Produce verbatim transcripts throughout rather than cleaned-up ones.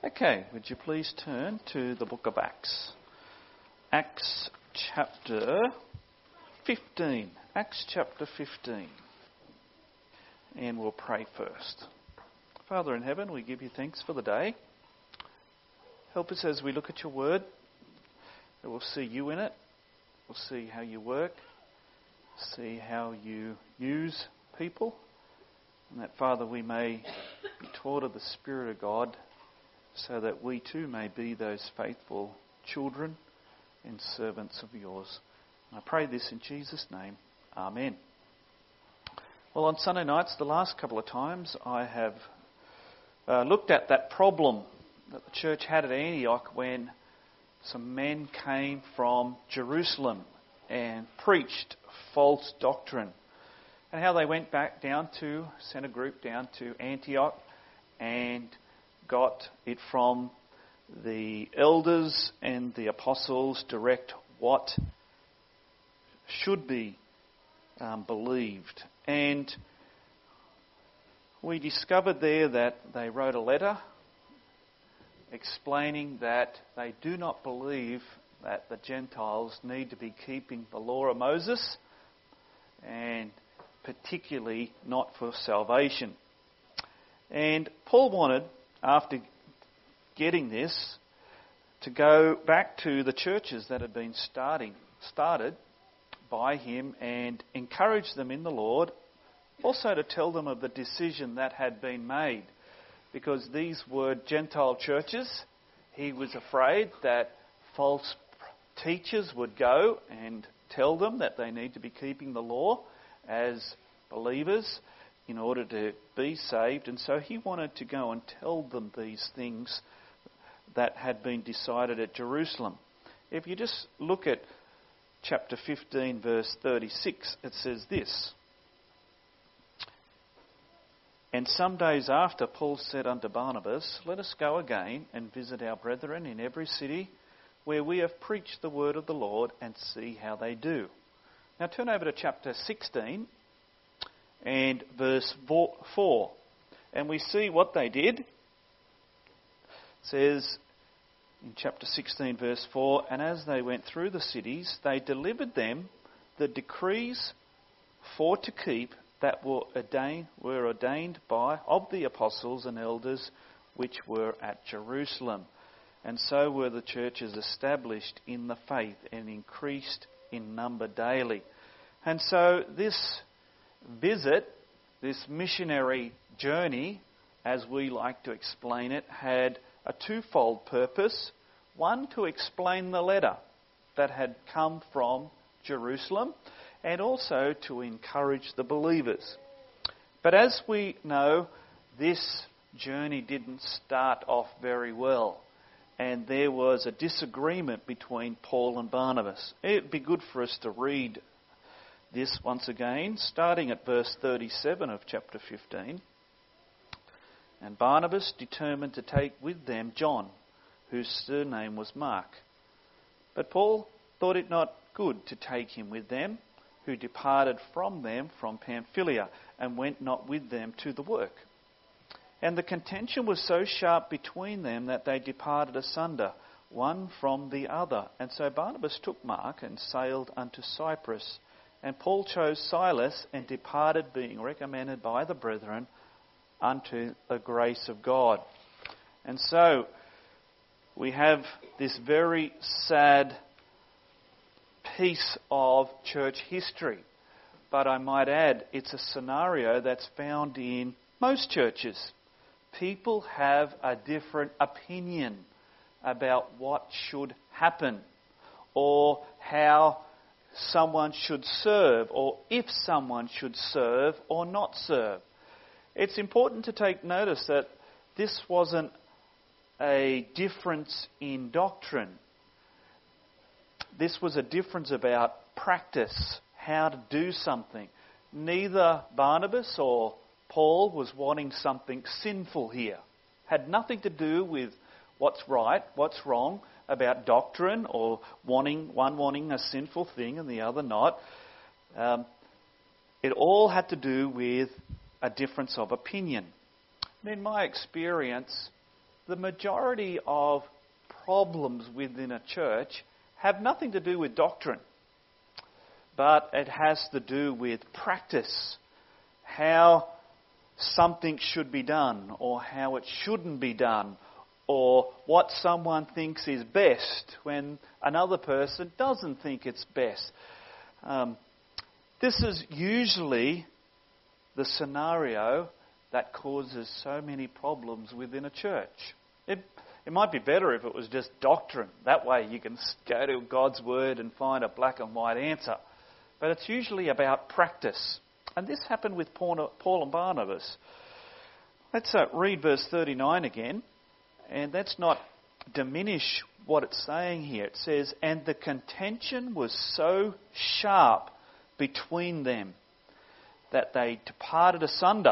Okay, would you please turn to the book of Acts. Acts chapter fifteen. Acts chapter fifteen. And we'll pray first. Father in heaven, we give you thanks for the day. Help us as we look at your word, that we'll see you in it. We'll see how you work, see how you use people, and that, Father, we may be taught of the Spirit of God, so that we too may be those faithful children and servants of yours. And I pray this in Jesus' name. Amen. Well, on Sunday nights, the last couple of times, I have uh, looked at that problem that the church had at Antioch when some men came from Jerusalem and preached false doctrine, and how they went back down to, sent a group down to Antioch and got it from the elders and the apostles direct what should be um, believed. And we discovered there that they wrote a letter explaining that they do not believe that the Gentiles need to be keeping the law of Moses, and particularly not for salvation. And Paul wanted, after getting this, to go back to the churches that had been starting, started by him and encourage them in the Lord, also to tell them of the decision that had been made. Because these were Gentile churches, he was afraid that false teachers would go and tell them that they need to be keeping the law as believers in order to be saved. And so he wanted to go and tell them these things that had been decided at Jerusalem. If you just look at chapter fifteen, verse thirty-six, it says this: "And some days after, Paul said unto Barnabas, Let us go again and visit our brethren in every city where we have preached the word of the Lord, and see how they do." Now turn over to chapter sixteen and verse four. And we see what they did. It says in chapter sixteen, verse four, "And as they went through the cities, they delivered them the decrees for to keep that were ordained, were ordained by of the apostles and elders which were at Jerusalem. And so were the churches established in the faith and increased in number daily." And so this visit, this missionary journey, as we like to explain it, had a twofold purpose. One, to explain the letter that had come from Jerusalem, and also to encourage the believers. But as we know, this journey didn't start off very well, and there was a disagreement between Paul and Barnabas. It'd be good for us to read this once again, starting at verse thirty-seven of chapter fifteen. "And Barnabas determined to take with them John, whose surname was Mark. But Paul thought it not good to take him with them, who departed from them from Pamphylia, and went not with them to the work. And the contention was so sharp between them that they departed asunder, one from the other. And so Barnabas took Mark and sailed unto Cyprus. And Paul chose Silas and departed, being recommended by the brethren unto the grace of God." And so we have this very sad piece of church history. But I might add, it's a scenario that's found in most churches. People have a different opinion about what should happen, or how someone should serve, or if someone should serve or not serve. It's important to take notice that this wasn't a difference in doctrine. This was a difference about practice, how to do something. Neither Barnabas or Paul was wanting something sinful here. Had nothing to do with what's right, what's wrong about doctrine, or wanting one wanting a sinful thing and the other not. Um, it all had to do with a difference of opinion. And in my experience, the majority of problems within a church have nothing to do with doctrine, but it has to do with practice, how something should be done or how it shouldn't be done, or what someone thinks is best when another person doesn't think it's best. Um, this is usually the scenario that causes so many problems within a church. It, it might be better if it was just doctrine. That way you can go to God's Word and find a black and white answer. But it's usually about practice. And this happened with Paul and Barnabas. Let's uh, read verse thirty-nine again. And let's not diminish what it's saying here. It says, "And the contention was so sharp between them that they departed asunder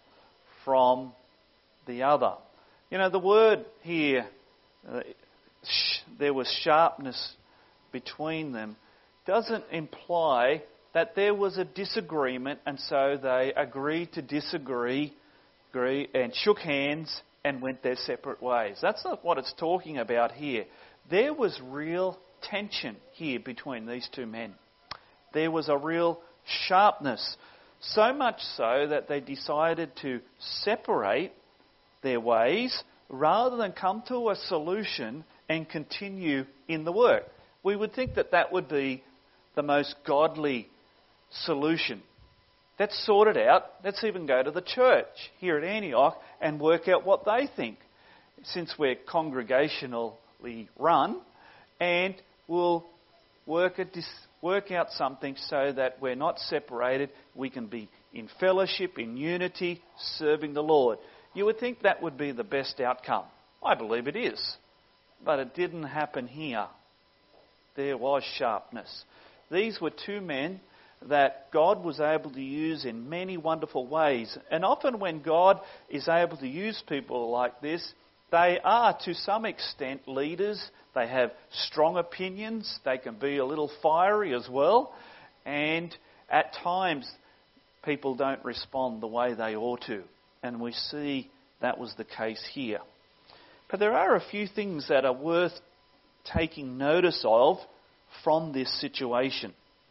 from the other." You know, the word here, uh, sh- there was sharpness between them, doesn't imply that there was a disagreement and so they agreed to disagree agree, and shook hands and went their separate ways. That's not what it's talking about here. There was real tension here between these two men. There was a real sharpness, so much so that they decided to separate their ways rather than come to a solution and continue in the work. We would think that that would be the most godly solution. Let's sort it out. Let's even go to the church here at Antioch and work out what they think, since we're congregationally run, and we'll work, at this, work out something so that we're not separated. We can be in fellowship, in unity, serving the Lord. You would think that would be the best outcome. I believe it is. But it didn't happen here. There was sharpness. These were two men that God was able to use in many wonderful ways. And often when God is able to use people like this, they are to some extent leaders. They have strong opinions. They can be a little fiery as well. And at times people don't respond the way they ought to. And we see that was the case here. But there are a few things that are worth taking notice of from this situation.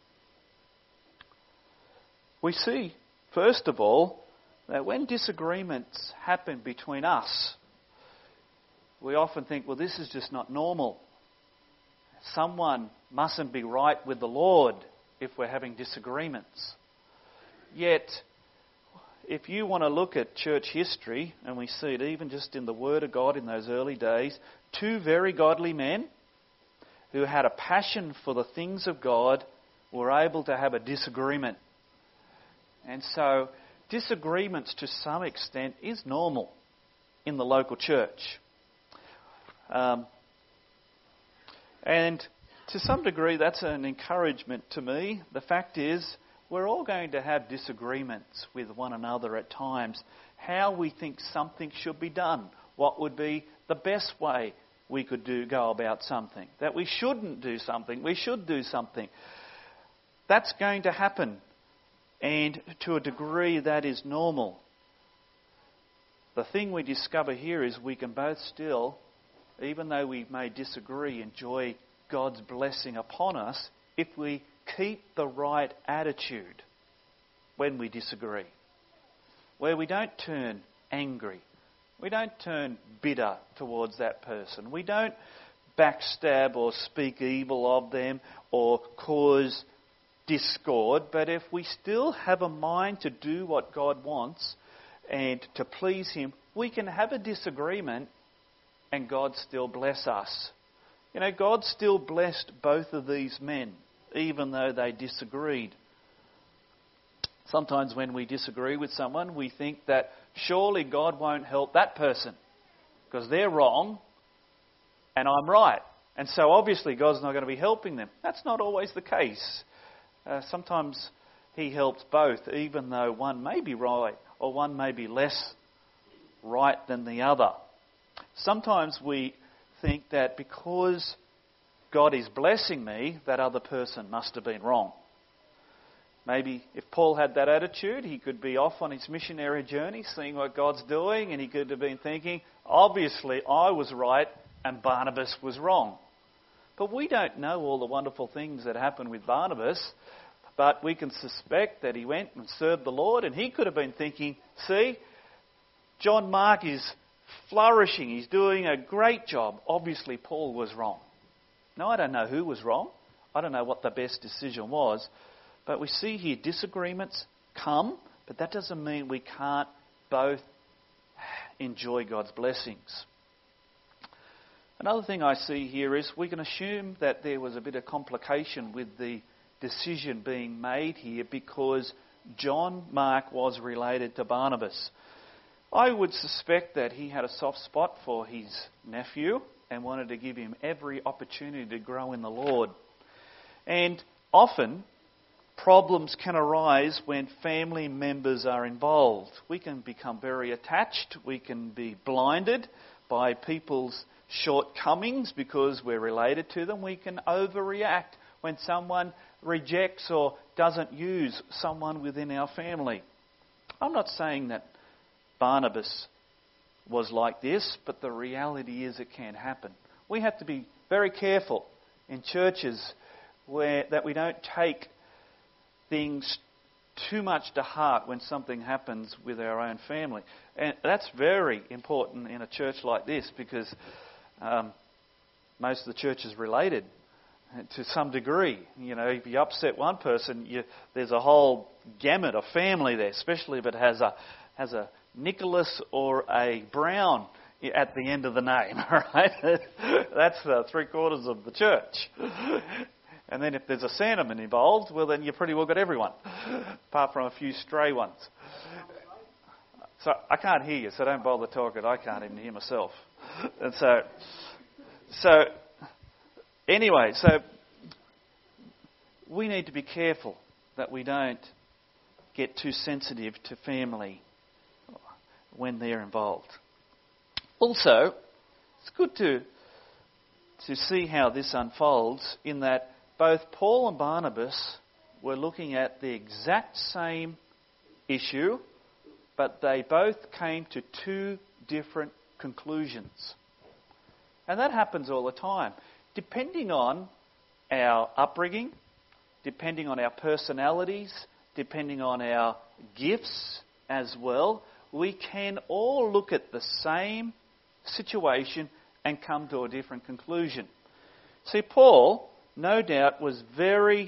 We see, first of all, that when disagreements happen between us, we often think, well, this is just not normal. Someone mustn't be right with the Lord if we're having disagreements. Yet, if you want to look at church history, and we see it even just in the Word of God in those early days, two very godly men who had a passion for the things of God were able to have a disagreement. And so disagreements to some extent is normal in the local church. Um, and to some degree that's an encouragement to me. The fact is we're all going to have disagreements with one another at times. How we think something should be done. What would be the best way we could do go about something. That we shouldn't do something. We should do something. That's going to happen. And to a degree that is normal. The thing we discover here is we can both still, even though we may disagree, enjoy God's blessing upon us if we keep the right attitude when we disagree. Where we don't turn angry. We don't turn bitter towards that person. We don't backstab or speak evil of them or cause discord. But if we still have a mind to do what God wants and to please Him, we can have a disagreement and God still bless us. You know, God still blessed both of these men, even though they disagreed. Sometimes when we disagree with someone, we think that surely God won't help that person because they're wrong and I'm right. And so obviously God's not going to be helping them. That's not always the case. Uh, sometimes He helps both, even though one may be right or one may be less right than the other. Sometimes we think that because God is blessing me, that other person must have been wrong. Maybe if Paul had that attitude, he could be off on his missionary journey, seeing what God's doing, and he could have been thinking, obviously I was right and Barnabas was wrong. But we don't know all the wonderful things that happened with Barnabas, but we can suspect that he went and served the Lord, and he could have been thinking, see, John Mark is flourishing, he's doing a great job. Obviously Paul was wrong. Now I don't know who was wrong. I don't know what the best decision was. But we see here disagreements come, but that doesn't mean we can't both enjoy God's blessings. Another thing I see here is we can assume that there was a bit of complication with the decision being made here because John Mark was related to Barnabas. I would suspect that he had a soft spot for his nephew and wanted to give him every opportunity to grow in the Lord. And often problems can arise when family members are involved. We can become very attached. We can be blinded by people's shortcomings because we're related to them. We can overreact when someone rejects or doesn't use someone within our family. I'm not saying that Barnabas was like this, but the reality is it can happen. We have to be very careful in churches where that we don't take things too much to heart when something happens with our own family. And that's very important in a church like this because um, most of the church is related to some degree. You know, if you upset one person, you, there's a whole gamut of family there, especially if it has a has a Nicholas or a Brown at the end of the name. All right, that's uh, three quarters of the church. And then if there's a Sandeman involved, well then you pretty well got everyone, apart from a few stray ones. So I can't hear you, so don't bother talking. I can't even hear myself. And so, so anyway, so we need to be careful that we don't get too sensitive to family when they're involved. Also, it's good to to see how this unfolds in that both Paul and Barnabas were looking at the exact same issue, but they both came to two different conclusions. And that happens all the time. Depending on our upbringing, depending on our personalities, depending on our gifts as well, we can all look at the same situation and come to a different conclusion. See, Paul, no doubt, was very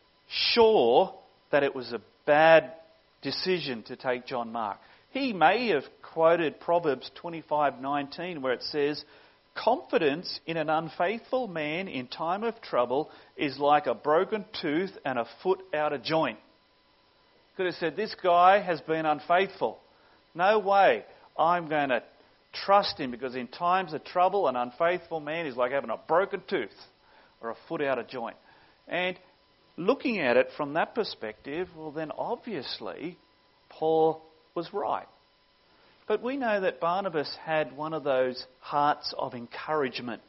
sure that it was a bad decision to take John Mark. He may have quoted Proverbs twenty-five nineteen, where it says, "Confidence in an unfaithful man in time of trouble is like a broken tooth and a foot out of joint." Could have said, this guy has been unfaithful. No way I'm going to trust him, because in times of trouble, an unfaithful man is like having a broken tooth or a foot out of joint. And looking at it from that perspective, well then obviously Paul was right. But we know that Barnabas had one of those hearts of encouragement.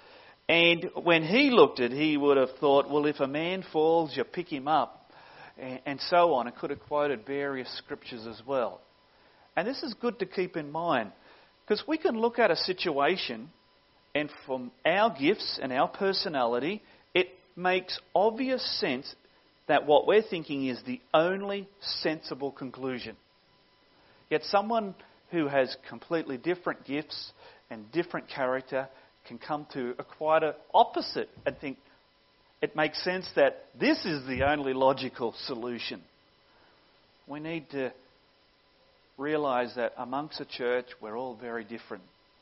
And when he looked at it, he would have thought, well, if a man falls, you pick him up, and so on. And could have quoted various scriptures as well. And this is good to keep in mind, because we can look at a situation, and from our gifts and our personality, it makes obvious sense that what we're thinking is the only sensible conclusion. Yet someone who has completely different gifts and different character can come to a quite a opposite and think it makes sense that this is the only logical solution. We need to realise that amongst the church we're all very different,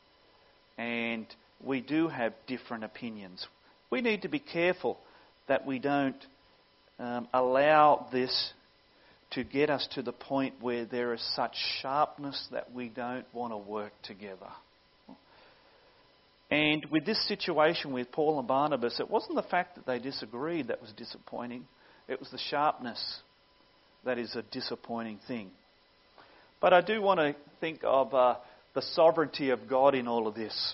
and we do have different opinions. We need to be careful that we don't um, allow this to get us to the point where there is such sharpness that we don't want to work together. And with this situation with Paul and Barnabas, it wasn't the fact that they disagreed that was disappointing. It was the sharpness that is a disappointing thing. But I do want to think of uh, the sovereignty of God in all of this.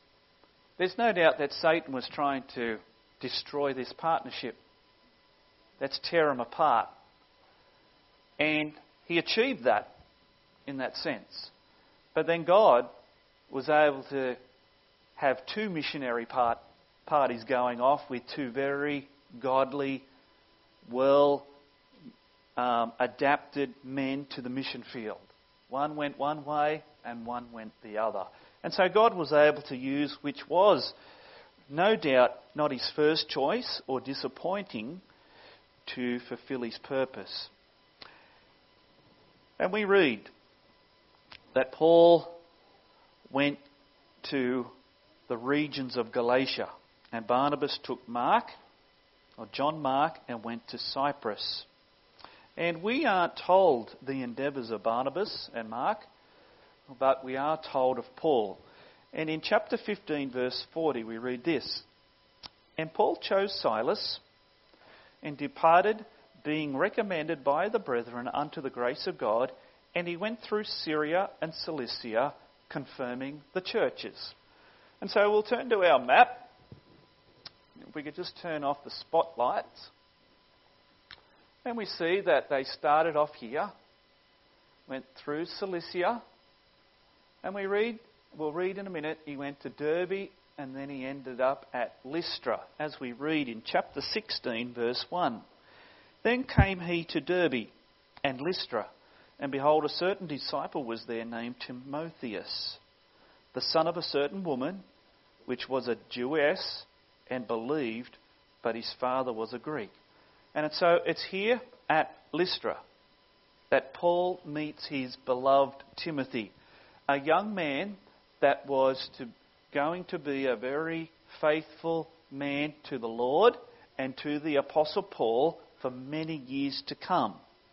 There's no doubt that Satan was trying to destroy this partnership. Let's tear them apart. And he achieved that in that sense. But then God was able to have two missionary part, parties going off with two very godly, well um, adapted men to the mission field. One went one way and one went the other. And so God was able to use, which was no doubt not his first choice or disappointing, to fulfill his purpose. And we read that Paul went to the regions of Galatia, and Barnabas took Mark, or John Mark, and went to Cyprus. And we aren't told the endeavours of Barnabas and Mark, but we are told of Paul. And in chapter fifteen, verse forty, we read this. And Paul chose Silas and departed, being recommended by the brethren unto the grace of God, and he went through Syria and Cilicia, confirming the churches. And so we'll turn to our map. If we could just turn off the spotlights. And we see that they started off here, went through Cilicia, and we read, we'll read in a minute, he went to Derbe, and then he ended up at Lystra, as we read in chapter sixteen, verse one. Then came he to Derbe and Lystra, and behold, a certain disciple was there named Timotheus, the son of a certain woman, which was a Jewess, and believed, but his father was a Greek. And so it's here at Lystra that Paul meets his beloved Timothy, a young man that was to, going to be a very faithful man to the Lord and to the Apostle Paul for many years to come.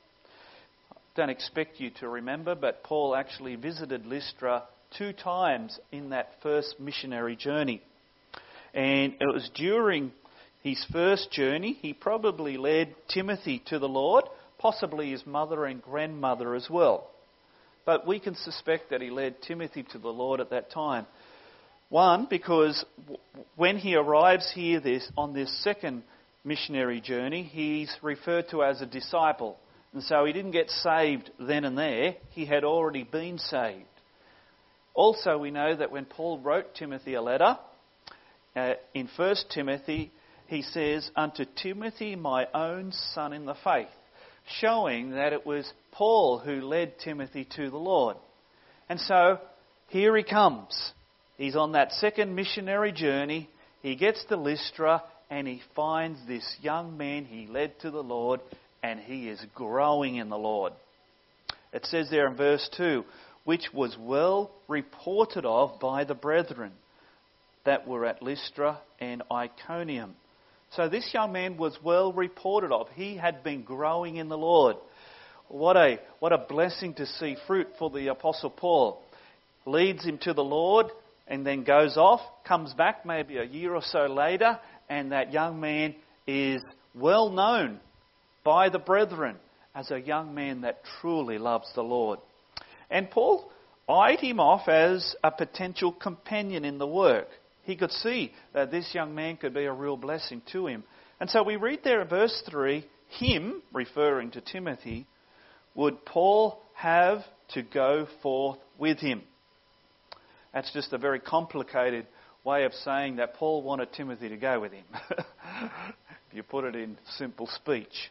I don't expect you to remember, but Paul actually visited Lystra two times in that first missionary journey. And it was during his first journey, he probably led Timothy to the Lord, possibly his mother and grandmother as well. But we can suspect that he led Timothy to the Lord at that time. One, because when he arrives here this, on this second missionary journey, he's referred to as a disciple. And so he didn't get saved then and there. He had already been saved. Also, we know that when Paul wrote Timothy a letter, uh, in First Timothy, he says, unto Timothy, my own son in the faith, showing that it was Paul who led Timothy to the Lord. And so, here he comes. He's on that second missionary journey. He gets to Lystra and he finds this young man he led to the Lord, and he is growing in the Lord. It says there in verse two, which was well reported of by the brethren that were at Lystra and Iconium. So this young man was well reported of. He had been growing in the Lord. What a, what a blessing to see fruit for the Apostle Paul. Leads him to the Lord and then goes off, comes back maybe a year or so later, and that young man is well known by the brethren as a young man that truly loves the Lord. And Paul eyed him off as a potential companion in the work. He could see that this young man could be a real blessing to him. And so we read there in verse three, him, referring to Timothy, would Paul have to go forth with him. That's just a very complicated way of saying that Paul wanted Timothy to go with him, if you put it in simple speech.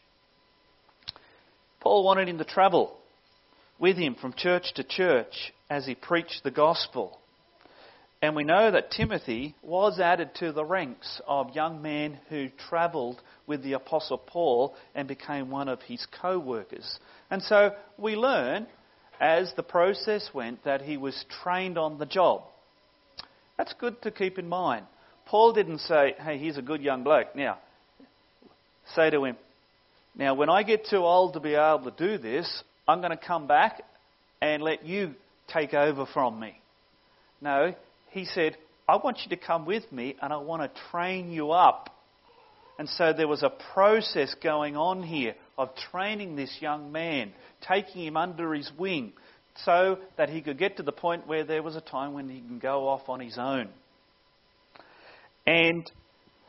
Paul wanted him to travel with him from church to church as he preached the gospel. And we know that Timothy was added to the ranks of young men who travelled with the Apostle Paul and became one of his co-workers. And so we learn, as the process went, that he was trained on the job. That's good to keep in mind. Paul didn't say, hey, here's a good young bloke. Now, say to him, now when I get too old to be able to do this, I'm going to come back and let you take over from me. No, he said, I want you to come with me and I want to train you up. And so there was a process going on here of training this young man, taking him under his wing so that he could get to the point where there was a time when he can go off on his own. And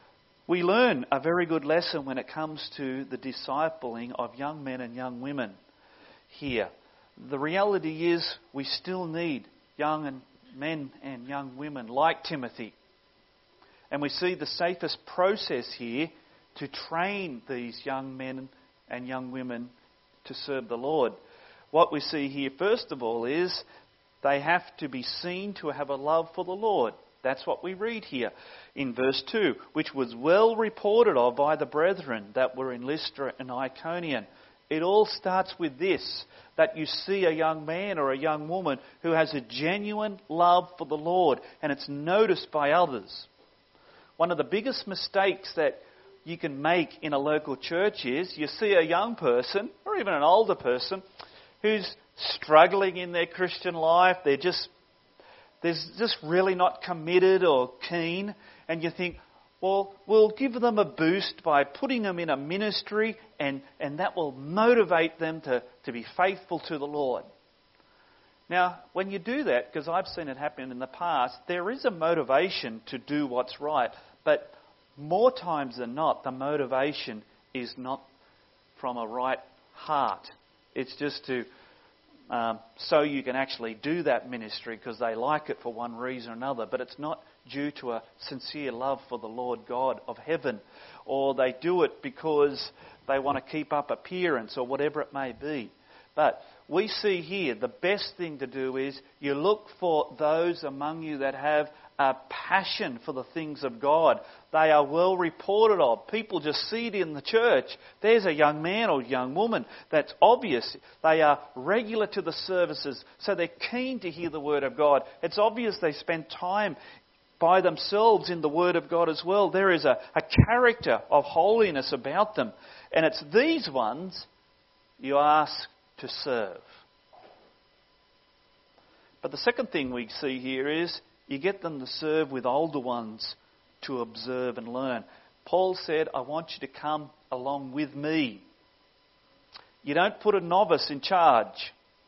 we learn a very good lesson when it comes to the discipling of young men and young women here. The reality is we still need young and men and young women like Timothy. And we see the safest process here to train these young men and young women to serve the Lord. What we see here, first of all, is they have to be seen to have a love for the Lord. That's what we read here in verse two, which was well reported of by the brethren that were in Lystra and Iconium. It all starts with this, that you see a young man or a young woman who has a genuine love for the Lord, and it's noticed by others. One of the biggest mistakes that you can make in a local church is you see a young person, or even an older person, who's struggling in their Christian life. They're just, they're just really not committed or keen. And you think, well, we'll give them a boost by putting them in a ministry, and, and that will motivate them to, to be faithful to the Lord. Now, when you do that, because I've seen it happen in the past, there is a motivation to do what's right. But more times than not, the motivation is not from a right heart. It's just to um, so you can actually do that ministry because they like it for one reason or another. But it's not due to a sincere love for the Lord God of heaven, or they do it because they want to keep up appearance or whatever it may be. But we see here the best thing to do is you look for those among you that have a passion for the things of God. They are well reported of. People just see it in the church. There's a young man or young woman that's obvious. They are regular to the services, so they're keen to hear the Word of God. It's obvious they spend time by themselves in the Word of God as well. There is a, a character of holiness about them. And it's these ones you ask to serve. But the second thing we see here is you get them to serve with older ones to observe and learn. Paul said, I want you to come along with me. You don't put a novice in charge.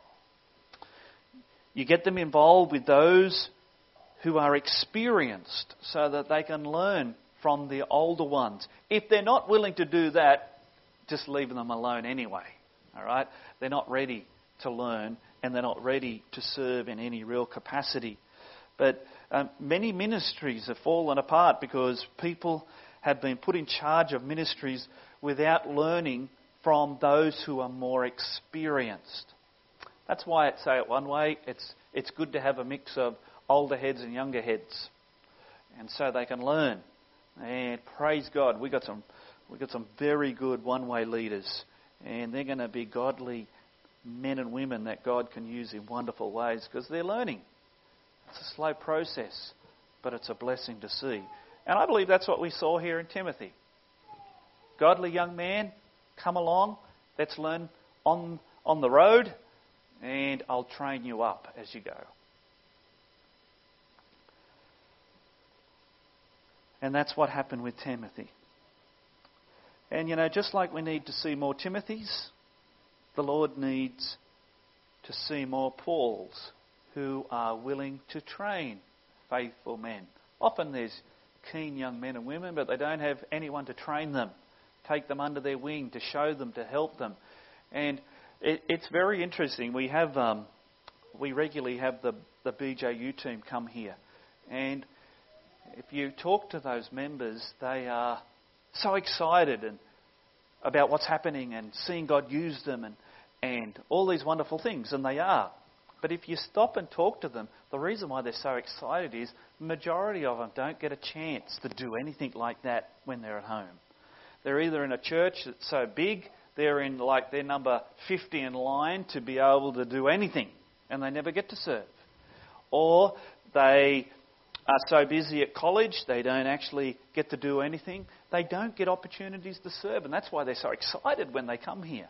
You get them involved with those who are experienced so that they can learn from the older ones. If they're not willing to do that, just leave them alone anyway. All right? They're not ready to learn, and they're not ready to serve in any real capacity. But um, many ministries have fallen apart because people have been put in charge of ministries without learning from those who are more experienced. That's why I'd say it one way, it's it's good to have a mix of older heads and younger heads, and so they can learn. And praise God, we got some we got some very good one-way leaders, and they're going to be godly men and women that God can use in wonderful ways because they're learning. It's a slow process, but it's a blessing to see. And I believe that's what we saw here in Timothy. Godly young man, come along, let's learn on on the road, and I'll train you up as you go. And that's what happened with Timothy. And you know, just like we need to see more Timothys, the Lord needs to see more Pauls who are willing to train faithful men. Often there's keen young men and women, but they don't have anyone to train them, take them under their wing, to show them, to help them. And it, it's very interesting. We have, um, we regularly have the, the B J U team come here. And if you talk to those members, they are so excited and about what's happening and seeing God use them and, and all these wonderful things, and they are. But if you stop and talk to them, the reason why they're so excited is the majority of them don't get a chance to do anything like that when they're at home. They're either in a church that's so big, they're in like they're number fifty in line to be able to do anything, and they never get to serve. Or they are so busy at college, they don't actually get to do anything. They don't get opportunities to serve, and that's why they're so excited when they come here.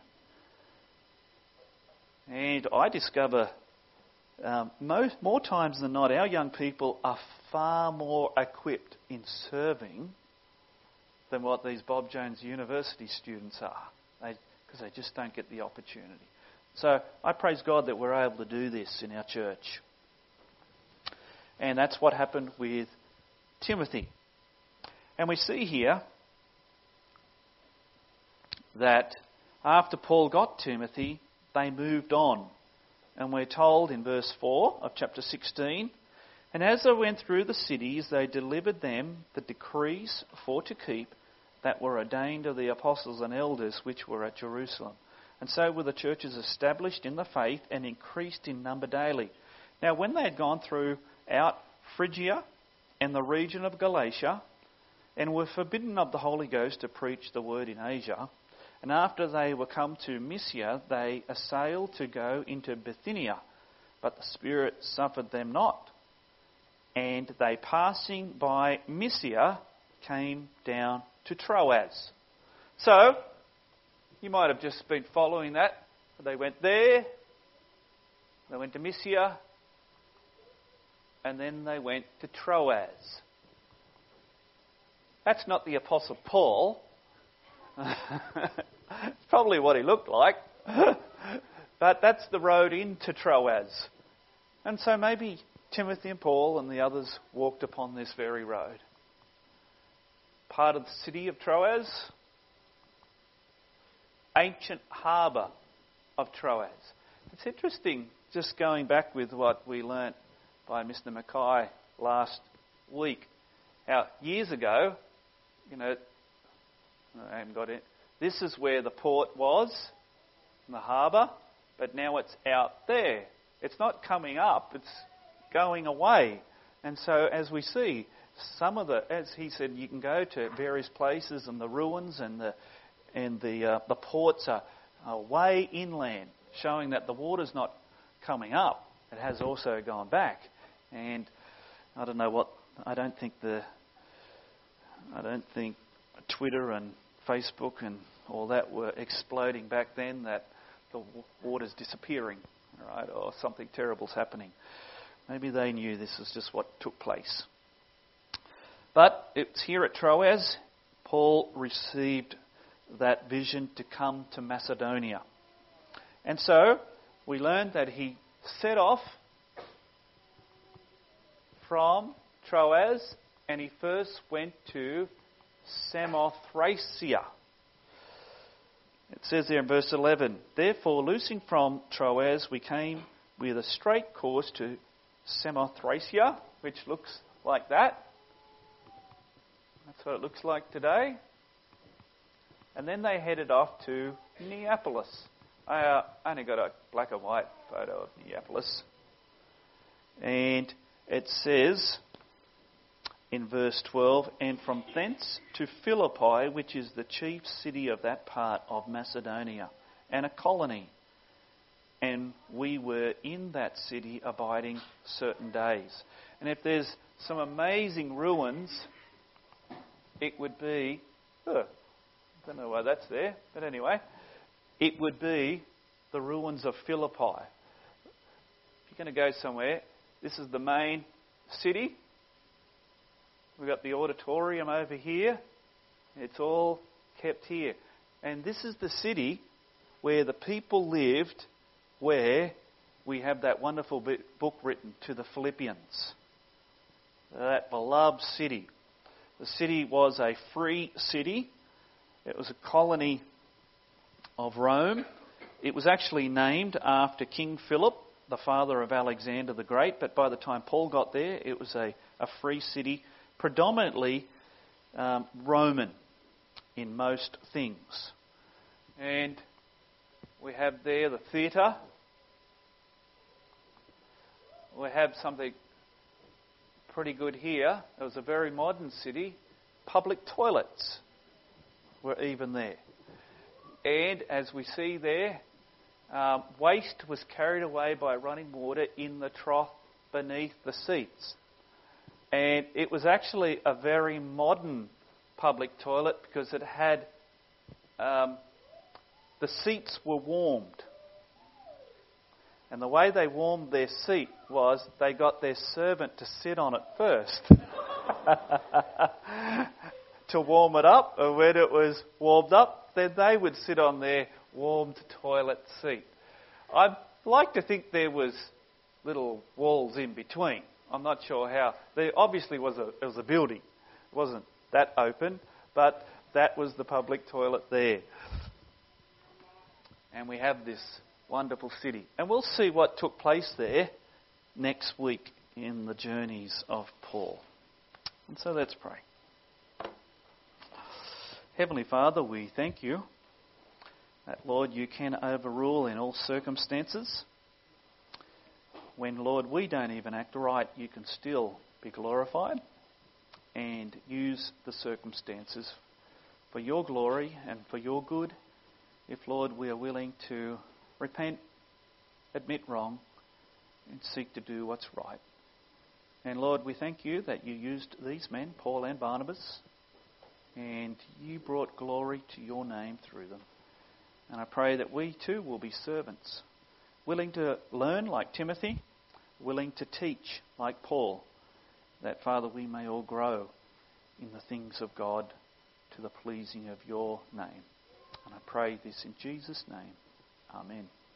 And I discover um, most, more times than not, our young people are far more equipped in serving than what these Bob Jones University students are, because they, they just don't get the opportunity. So I praise God that we're able to do this in our church. And that's what happened with Timothy. And we see here that after Paul got Timothy, they moved on. And we're told in verse four of chapter sixteen, "And as they went through the cities, they delivered them the decrees for to keep that were ordained of the apostles and elders which were at Jerusalem. And so were the churches established in the faith and increased in number daily." Now when they had gone through out Phrygia and the region of Galatia, and were forbidden of the Holy Ghost to preach the word in Asia, and after they were come to Mysia, they assailed to go into Bithynia, but the Spirit suffered them not. And they passing by Mysia came down to Troas. So, you might have just been following that. They went there, they went to Mysia, and then they went to Troas. That's not the Apostle Paul. It's probably what he looked like. But that's the road into Troas. And so maybe Timothy and Paul and the others walked upon this very road. Part of the city of Troas, ancient harbour of Troas. It's interesting, just going back with what we learnt by Mister Mackay last week, how years ago, you know, I haven't got it. This is where the port was, in the harbour, but now it's out there. It's not coming up, it's going away. And so as we see, some of the, as he said, you can go to various places and the ruins and the and the uh, the ports are, are way inland, showing that the water's not coming up. It has also gone back. And I don't know what, I don't think the, I don't think Twitter and Facebook and all that were exploding back then, that the water's disappearing, right, or something terrible's happening. Maybe they knew this is just what took place. But it's here at Troas, Paul received that vision to come to Macedonia. And so we learned that he set off from Troas and he first went to Samothracia. It says there in verse eleven, "Therefore, loosing from Troas, we came with a straight course to Samothracia," which looks like that. That's what it looks like today. And then they headed off to Neapolis. I uh, only got a black and white photo of Neapolis. And it says in verse twelve, "And from thence to Philippi, which is the chief city of that part of Macedonia, and a colony. And we were in that city abiding certain days." And if there's some amazing ruins, it would be, oh, I don't know why that's there, but anyway, it would be the ruins of Philippi. If you're going to go somewhere, this is the main city. We've got the auditorium over here. It's all kept here. And this is the city where the people lived, where we have that wonderful book written to the Philippians. That beloved city. The city was a free city. It was a colony of Rome. It was actually named after King Philip, the father of Alexander the Great. But by the time Paul got there, it was a, a free city, predominantly um, Roman in most things. And we have there the theatre. We have something pretty good here. It was a very modern city. Public toilets were even there. And as we see there, um, waste was carried away by running water in the trough beneath the seats. And it was actually a very modern public toilet because it had, um, the seats were warmed. And the way they warmed their seat was they got their servant to sit on it first to warm it up. And when it was warmed up, then they would sit on their warmed toilet seat. I'd like to think there was little walls in between. I'm not sure how. There obviously was a, it was a building. It wasn't that open, but that was the public toilet there. and we have this wonderful city. And we'll see what took place there next week in the journeys of Paul. And so let's pray. Heavenly Father, we thank you that, Lord, you can overrule in all circumstances. When, Lord, we don't even act right, you can still be glorified and use the circumstances for your glory and for your good. If, Lord, we are willing to repent, admit wrong, and seek to do what's right. And, Lord, we thank you that you used these men, Paul and Barnabas, and you brought glory to your name through them. And I pray that we too will be servants, willing to learn like Timothy, willing to teach like Paul, that, Father, we may all grow in the things of God to the pleasing of your name. And I pray this in Jesus' name. Amen.